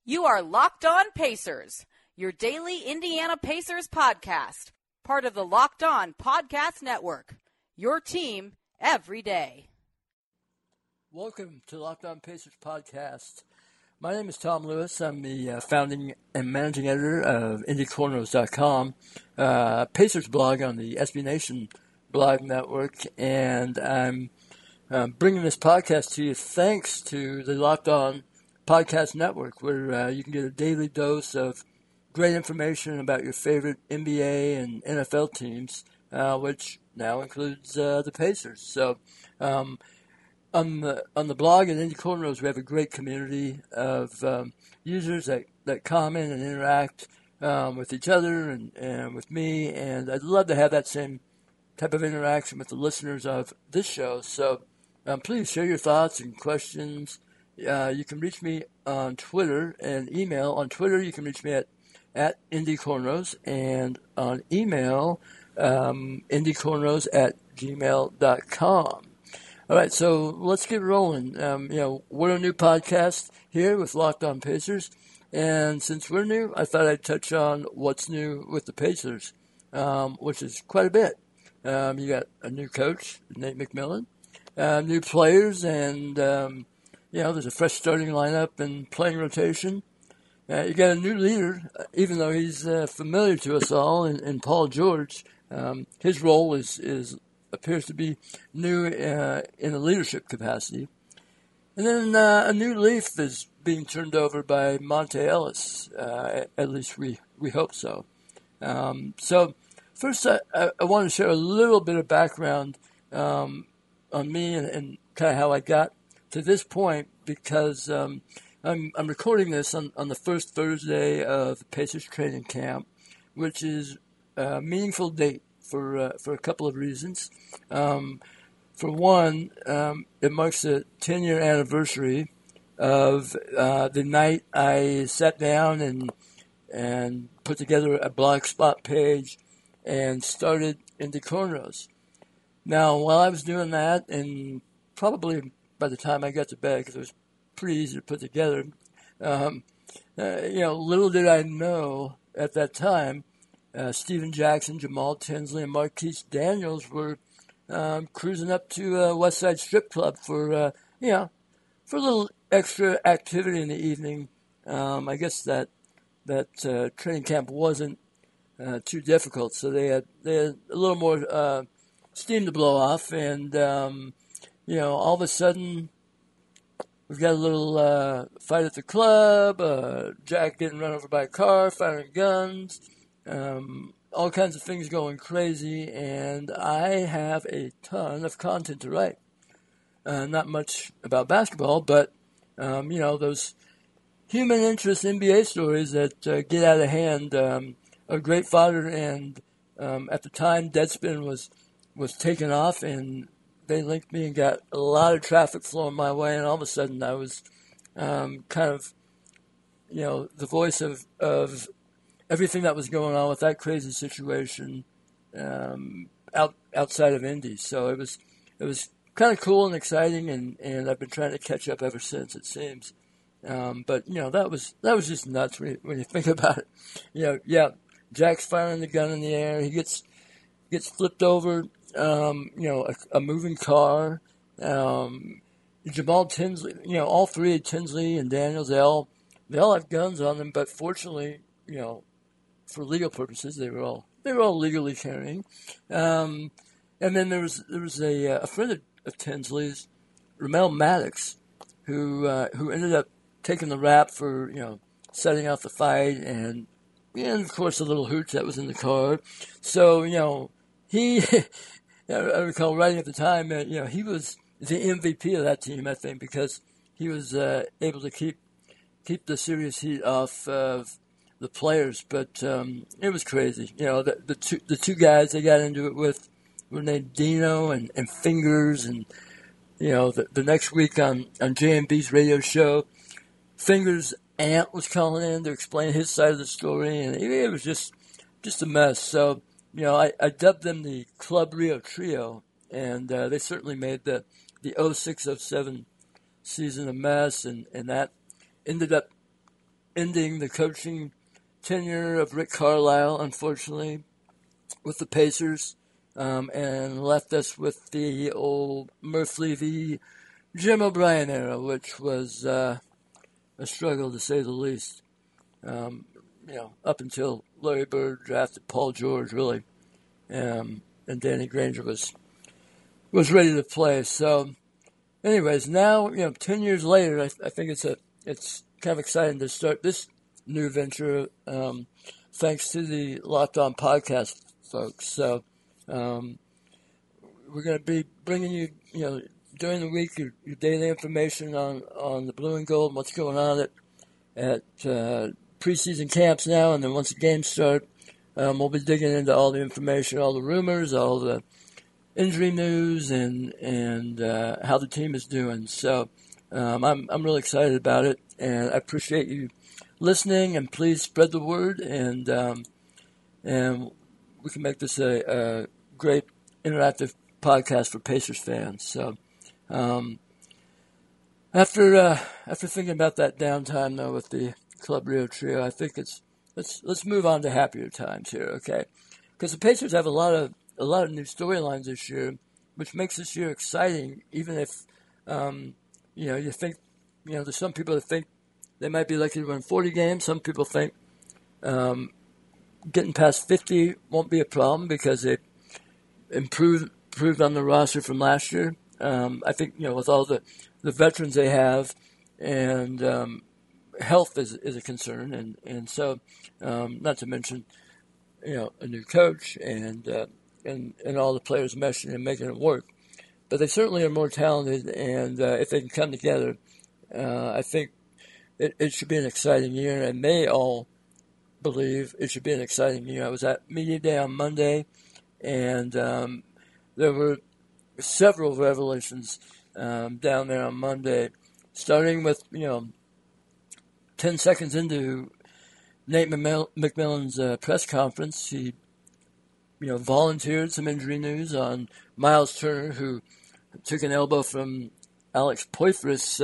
You are Locked On Pacers, your daily Indiana Pacers podcast, part of the Locked On Podcast Network, your team every day. Welcome to Locked On Pacers podcast. My name is Tom Lewis. I'm the founding and managing editor of IndyCornrows.com, Pacers blog on the SB Nation blog network, and I'm bringing this podcast to you thanks to the Locked On Podcast Network, where you can get a daily dose of great information about your favorite NBA and NFL teams, which now includes the Pacers. So on the blog at Indy Cornrows, we have a great community of users that comment and interact with each other and with me, and I'd love to have that same type of interaction with the listeners of this show. So please share your thoughts and questions. You can reach me on Twitter and email. On Twitter, you can reach me at Indy Cornrows, and on email, indycornrows@gmail.com. All right, so let's get rolling. We're a new podcast here with Locked On Pacers, and since we're new, I thought I'd touch on what's new with the Pacers, which is quite a bit. You got a new coach, Nate McMillan, new players, and there's a fresh starting lineup and playing rotation. You got a new leader, even though he's familiar to us all, in Paul George. His role appears to be new in a leadership capacity. And then a new leaf is being turned over by Monte Ellis. At least we hope so. So first, I want to share a little bit of background on me and kind of how I got to this point, because I'm recording this on the first Thursday of the Pacers training camp, which is a meaningful date for a couple of reasons. For one, it marks the 10-year anniversary of the night I sat down and put together a blogspot page and started Indy Cornrows. Now, while I was doing that, and probably by the time I got to bed, because it was pretty easy to put together, little did I know at that time, Stephen Jackson, Jamal Tinsley, and Marquise Daniels were cruising up to West Side Strip Club for a little extra activity in the evening. I guess that training camp wasn't too difficult, so they had a little more steam to blow off, and all of a sudden we've got a little fight at the club, Jack getting run over by a car, firing guns, all kinds of things going crazy, and I have a ton of content to write. Not much about basketball, but, those human interest NBA stories that get out of hand are great fodder, and at the time, Deadspin was taken off, and they linked me and got a lot of traffic flowing my way, and all of a sudden I was kind of, the voice of everything that was going on with that crazy situation outside of Indy. So it was kind of cool and exciting, and I've been trying to catch up ever since, it seems. But that was just nuts when you think about it. Jack's firing the gun in the air. He gets flipped over. A moving car. Jamal Tinsley. All three, Tinsley and Daniels, they all have guns on them. But fortunately, for legal purposes, they were all legally carrying. And then there was a friend of Tinsley's, Ramel Maddox, who ended up taking the rap for setting off the fight, and of course the little hooch that was in the car. So he, I recall writing at the time that he was the MVP of that team, I think, because he was able to keep the serious heat off of the players. But it was crazy. The two guys they got into it with were named Dino and Fingers, and the next week on JMB's radio show, Fingers' aunt was calling in to explain his side of the story, and it was just a mess. So I dubbed them the Club Rio Trio, and they certainly made the 06-07 season a mess, and that ended up ending the coaching tenure of Rick Carlisle, unfortunately, with the Pacers, and left us with the old Murph Levy, Jim O'Brien era, which was a struggle to say the least. Up until Larry Bird drafted Paul George, really, and Danny Granger was ready to play. So, anyways, now 10 years later, I think it's kind of exciting to start this new venture, thanks to the Locked On podcast folks. So, we're going to be bringing you, during the week, your daily information on the blue and gold and what's going on at preseason camps now. And then once the games start, we'll be digging into all the information, all the rumors, all the injury news, and how the team is doing. So I'm really excited about it, and I appreciate you listening. And please spread the word, and we can make this a great interactive podcast for Pacers fans. So after thinking about that downtime though with the Club Rio trio, I think let's move on to happier times here, okay? Because the Pacers have a lot of new storylines this year, which makes this year exciting. Even if you think there's some people that think they might be lucky to win 40 games. Some people think getting past 50 won't be a problem because they improved on the roster from last year. I think with all the veterans they have, and health is a concern, and so not to mention a new coach and all the players meshing and making it work. But they certainly are more talented, and if they can come together, I think it should be an exciting year, and they all believe it should be an exciting year. I was at Media Day on Monday, and there were several revelations down there on Monday, starting with 10 seconds into Nate McMillan's press conference. He volunteered some injury news on Miles Turner, who took an elbow from Alex Poitras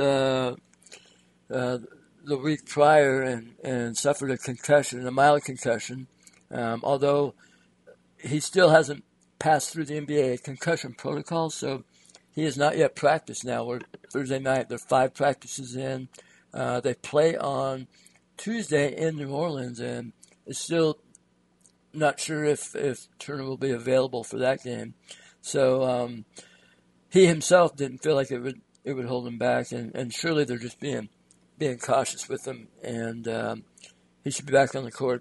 the week prior and suffered a mild concussion, although he still hasn't passed through the NBA concussion protocol, so he has not yet practiced now. We're Thursday night. There are 5 practices in. They play on Tuesday in New Orleans, and it's still not sure if Turner will be available for that game. So he himself didn't feel like it would hold him back, and surely they're just being cautious with him, and he should be back on the court,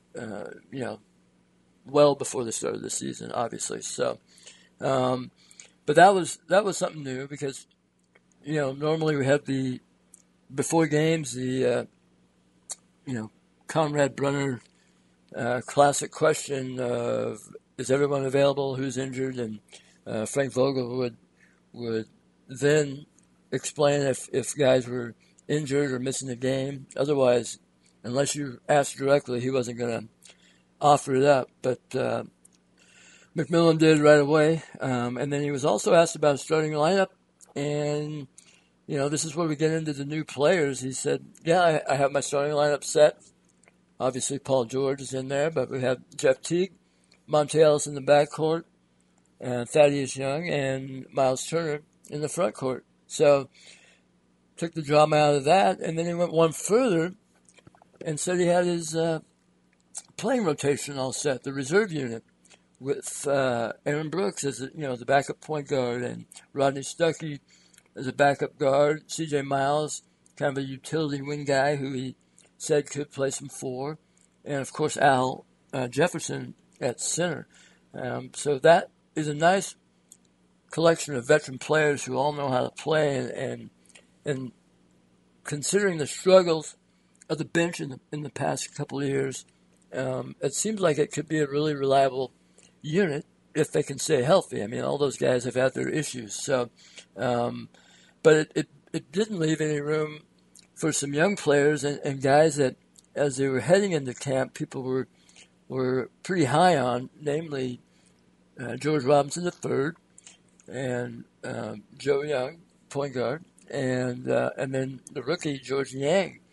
well before the start of the season, obviously. So, but that was something new because normally we have before games the Conrad Brunner classic question of is everyone available, who's injured, and Frank Vogel would then explain if guys were injured or missing a game. Otherwise, unless you asked directly, he wasn't going to offer it up. But McMillan did right away, and then he was also asked about a starting lineup, and this is where we get into the new players. He said, yeah, I have my starting lineup set. Obviously, Paul George is in there, but we have Jeff Teague, Monte Ellis in the backcourt, and Thaddeus Young, and Miles Turner in the front court. So, took the drama out of that, and then he went one further and said he had his playing rotation all set, the reserve unit, with Aaron Brooks as the backup point guard, and Rodney Stuckey as a backup guard, C.J. Miles, kind of a utility wing guy who he said could play some 4, and of course Al Jefferson at center. So that is a nice collection of veteran players who all know how to play, and considering the struggles of the bench in the past couple of years, it seems like it could be a really reliable unit if they can stay healthy. I mean, all those guys have had their issues. So, but it didn't leave any room for some young players and guys that, as they were heading into camp, people were pretty high on, namely George Robinson III and Joe Young, point guard, and then the rookie George Niang.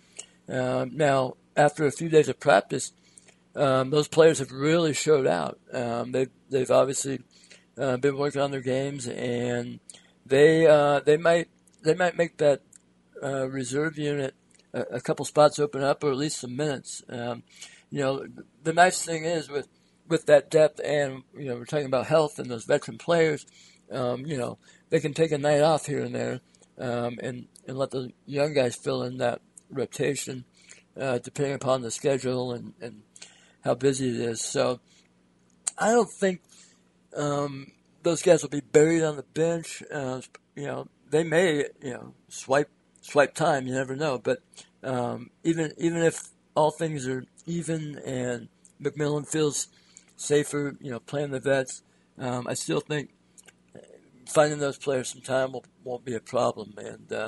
Now, after a few days of practice, those players have really showed out. They've obviously been working on their games, and they might make that reserve unit a couple spots open up, or at least some minutes. The nice thing is with that depth, and we're talking about health and those veteran players. They can take a night off here and there, and let the young guys fill in that rotation, depending upon the schedule and how busy it is. So I don't think those guys will be buried on the bench. They may swipe time. You never know. But even if all things are even and McMillan feels safer, playing the vets, I still think finding those players some time won't be a problem. And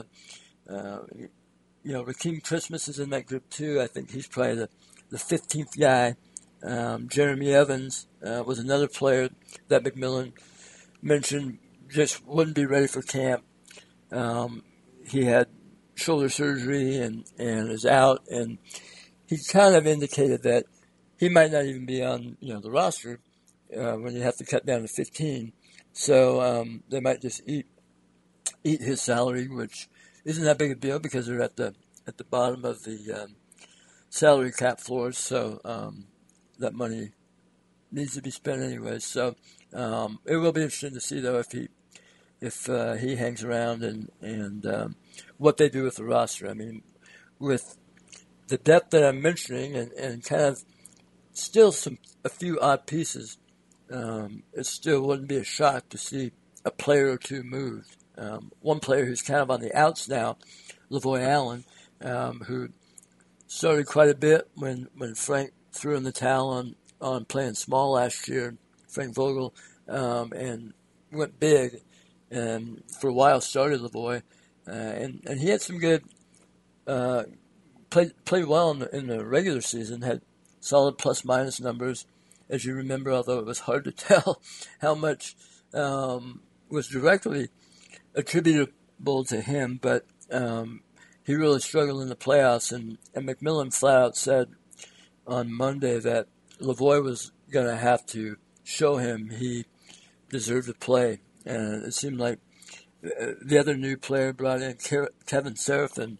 Rakeem Christmas is in that group too. I think he's probably the 15th guy. Jeremy Evans was another player that McMillan mentioned just wouldn't be ready for camp. He had shoulder surgery and is out, and he kind of indicated that he might not even be on the roster when you have to cut down to 15. So they might just eat his salary, which isn't that big a deal because they're at the bottom of the salary cap floors. So that money needs to be spent anyway. So it will be interesting to see though if he hangs around and what they do with the roster. I mean, with the depth that I'm mentioning and kind of still a few odd pieces, it still wouldn't be a shock to see a player or two moved. One player who's kind of on the outs now, Lavoy Allen, who started quite a bit when Frank threw in the towel on playing small last year, Frank Vogel, and went big, and for a while started Lavoy, and he had some good, played well in the regular season, had solid plus-minus numbers, as you remember, although it was hard to tell how much was directly attributable to him, but he really struggled in the playoffs, and McMillan flat out said on Monday that Lavoy was going to have to show him he deserved to play, and it seemed like the other new player brought in, Kevin Seraphin,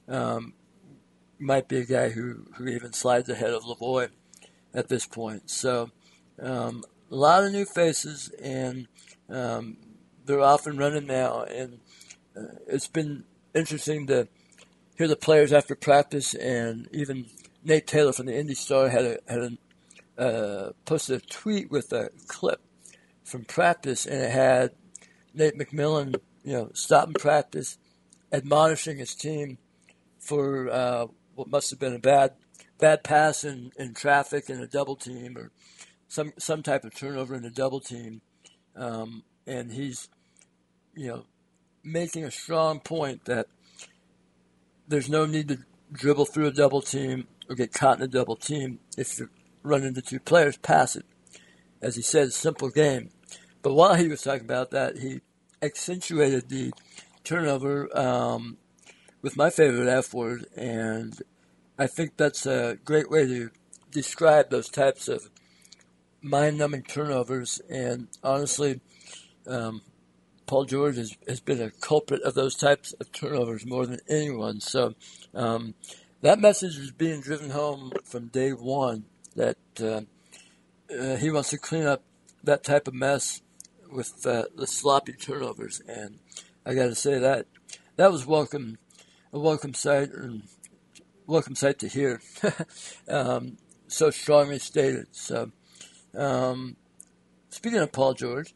might be a guy who even slides ahead of Lavoy at this point. So a lot of new faces, and they're off and running now, and it's been interesting to hear the players after practice, and even Nate Taylor from the Indy Star had posted a tweet with a clip from practice, and it had Nate McMillan, stopping practice, admonishing his team for what must have been a bad pass in traffic in a double team, or some type of turnover in a double team, and he's making a strong point that there's no need to dribble through a double team or get caught in a double team. If you run into two players, pass it. As he said, simple game. But while he was talking about that, he accentuated the turnover with my favorite F word, and I think that's a great way to describe those types of mind-numbing turnovers. And honestly, Paul George has been a culprit of those types of turnovers more than anyone. So that message is being driven home from day one, that he wants to clean up that type of mess with the sloppy turnovers. And I got to say that was a welcome sight, and welcome sight to hear. So strongly stated. So speaking of Paul George,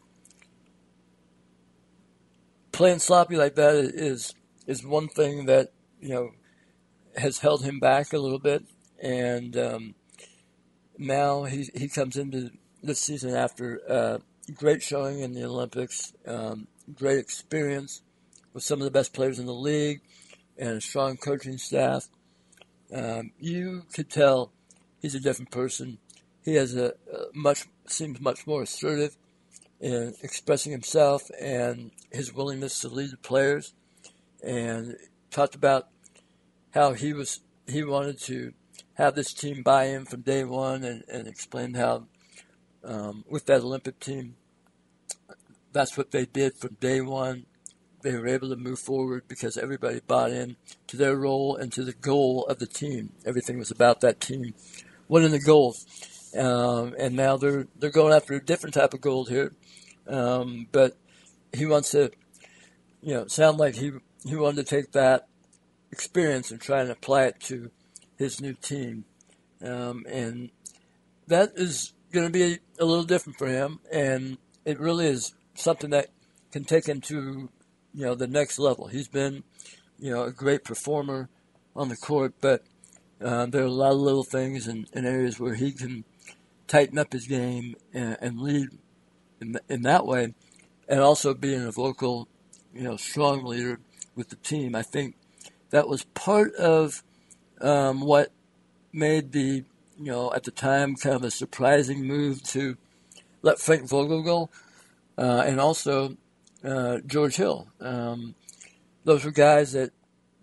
playing sloppy like that is one thing that has held him back a little bit, and now he comes into this season after great showing in the Olympics, great experience with some of the best players in the league, and a strong coaching staff. You could tell he's a different person. He has seems much more assertive in expressing himself and his willingness to lead the players, and talked about how he he wanted to have this team buy in from day one, and explained how with that Olympic team, that's what they did from day one. They were able to move forward because everybody bought in to their role and to the goal of the team. Everything was about that team winning the goals. And now they're going after a different type of goal here. But he wants to, sound like he wanted to take that experience and try and apply it to his new team. And that is going to be a little different for him. And it really is something that can take him to, the next level. He's been, a great performer on the court, but there are a lot of little things and areas where he can tighten up his game and lead in that way, and also being a vocal, strong leader with the team. I think that was part of what made the, at the time, kind of a surprising move to let Frank Vogel go, and also George Hill. Those were guys that,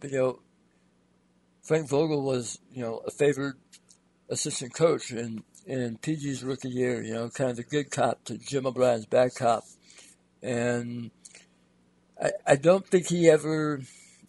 Frank Vogel was, a favored assistant coach in PG's rookie year, kind of the good cop to Jim O'Brien's bad cop. And I don't think he ever,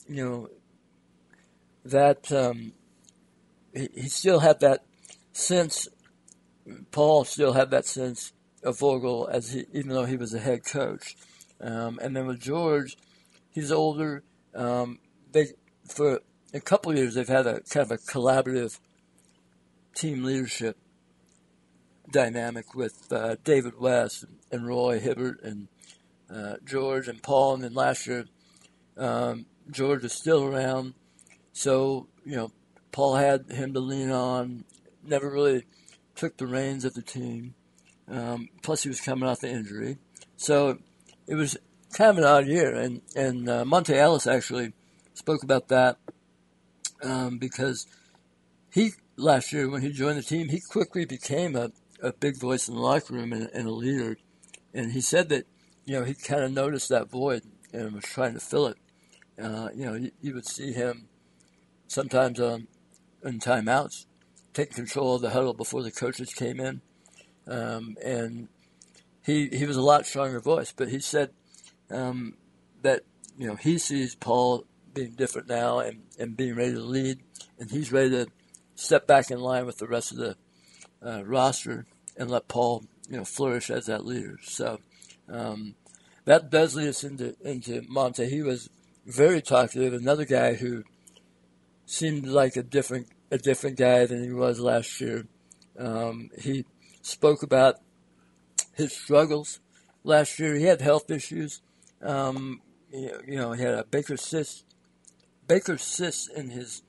that he still had that sense, Paul still had that sense of Vogel even though he was a head coach. And then with George, he's older. For a couple of years, they've had a kind of a collaborative team leadership dynamic with David West and Roy Hibbert and George and Paul. And then last year, George is still around. So, Paul had him to lean on, never really took the reins of the team. Plus, he was coming off the injury. So it was kind of an odd year. And Monte Ellis actually spoke about that because last year when he joined the team, he quickly became a big voice in the locker room and a leader. And he said that, he kind of noticed that void and was trying to fill it. You would see him sometimes in timeouts taking control of the huddle before the coaches came in. And he was a lot stronger voice, but he said that, he sees Paul being different now and being ready to lead, and he's ready to step back in line with the rest of the roster and let Paul, flourish as that leader. So that does lead us into Monte. He was very talkative, another guy who seemed like a different guy than he was last year. He spoke about his struggles last year. He had health issues. He had a Baker cyst in his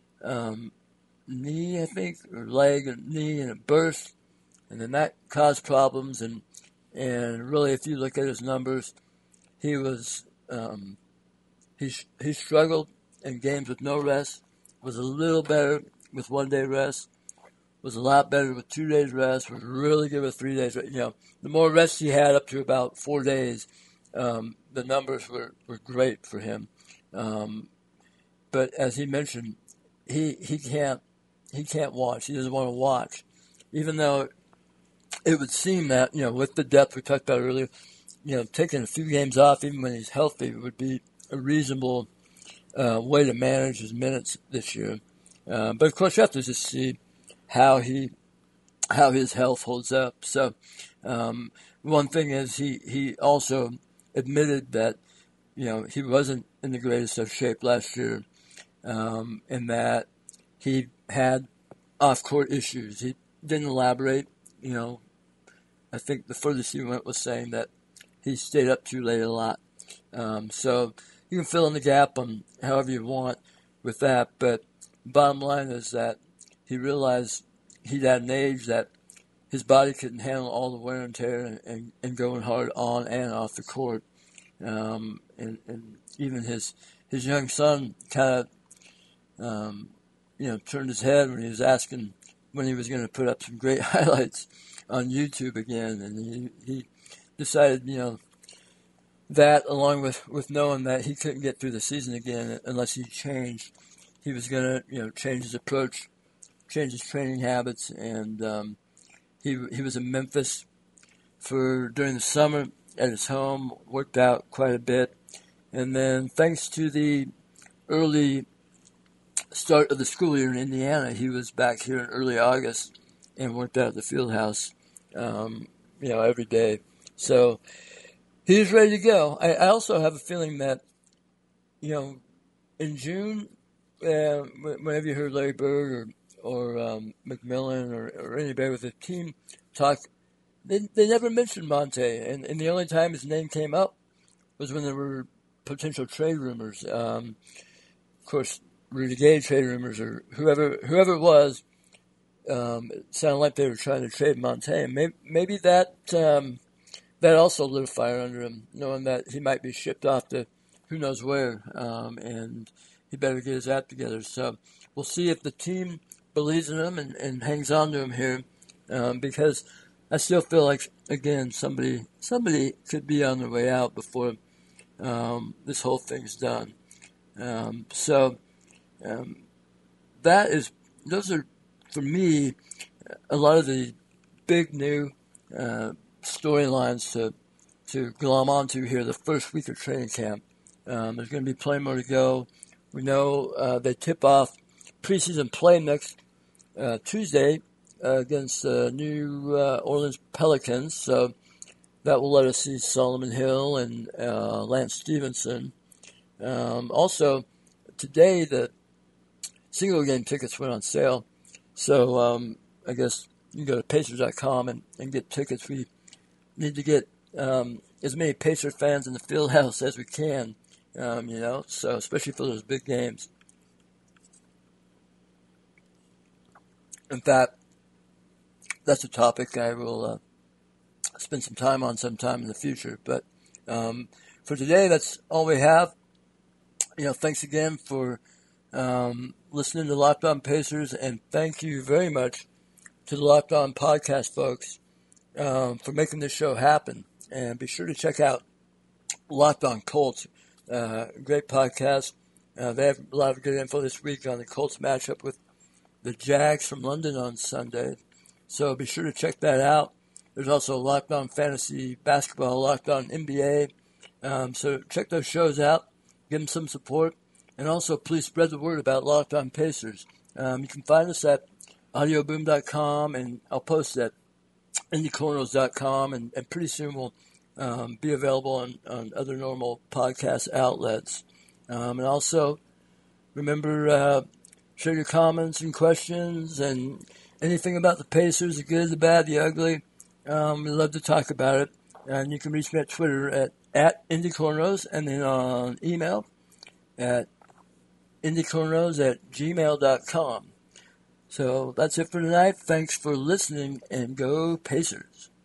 knee, I think, or leg or knee, and it burst, and then that caused problems. And really, if you look at his numbers, he was he struggled in games with no rest. Was a little better with 1 day rest. Was a lot better with 2 days rest. Was really good with 3 days rest. The more rest he had, up to about 4 days, the numbers were great for him. But as he mentioned, he can't watch. He doesn't want to watch, even though it would seem that with the depth we talked about earlier, taking a few games off even when he's healthy would be a reasonable way to manage his minutes this year. But of course, you have to just see how his health holds up. So one thing is he also admitted that he wasn't in the greatest of shape last year, and that he had off-court issues. He didn't elaborate. I think the furthest he went was saying that he stayed up too late a lot. So you can fill in the gap on however you want with that, but bottom line is that he realized he'd at an age that his body couldn't handle all the wear and tear and going hard on and off the court. And even his young son kind of, turned his head when he was asking when he was going to put up some great highlights on YouTube again. And he decided, that along with knowing that he couldn't get through the season again unless he changed, he was going to, change his approach, change his training habits, and he was in Memphis during the summer at his home, worked out quite a bit, and then thanks to the early start of the school year in Indiana, he was back here in early August and worked out at the field house, every day. So he's ready to go. I also have a feeling that, in June, whenever you heard Larry Bird or McMillan or anybody with the team talk, they never mentioned Monte, and the only time his name came up was when there were potential trade rumors. Of course, Rudy Gay trade rumors or whoever it was. It sounded like they were trying to trade Monte, and maybe that also lit a fire under him, knowing that he might be shipped off to who knows where, and he better get his act together. So we'll see if the team believes in him and hangs on to him here, because I still feel like, again, somebody could be on their way out before this whole thing's done. Those are, for me, a lot of the big new storylines to glom onto here the first week of training camp. There's going to be plenty more to go. We know they tip off preseason play next Tuesday against the New Orleans Pelicans, so that will let us see Solomon Hill and Lance Stevenson. Also, today the single game tickets went on sale, so I guess you can go to Pacers.com and get tickets. We need to get as many Pacer fans in the field house as we can, so especially for those big games. In fact, that's a topic I will spend some time on sometime in the future. But for today, that's all we have. Thanks again for listening to Locked On Pacers, and thank you very much to the Locked On podcast folks for making this show happen. And be sure to check out Locked On Colts. Great podcast. They have a lot of good info this week on the Colts matchup with the Jags from London on Sunday. So be sure to check that out. There's also Locked On Fantasy Basketball, Locked On NBA. So check those shows out. Give them some support. And also, please spread the word about Locked On Pacers. You can find us at audioboom.com, and I'll post at indiecorners.com, and pretty soon we'll be available on other normal podcast outlets. And also, remember, share your comments and questions and anything about the Pacers, the good, the bad, the ugly. We'd love to talk about it. And you can reach me at Twitter at indiecornrows, and then on email at indiecornrows@gmail.com. So that's it for tonight. Thanks for listening, and go Pacers.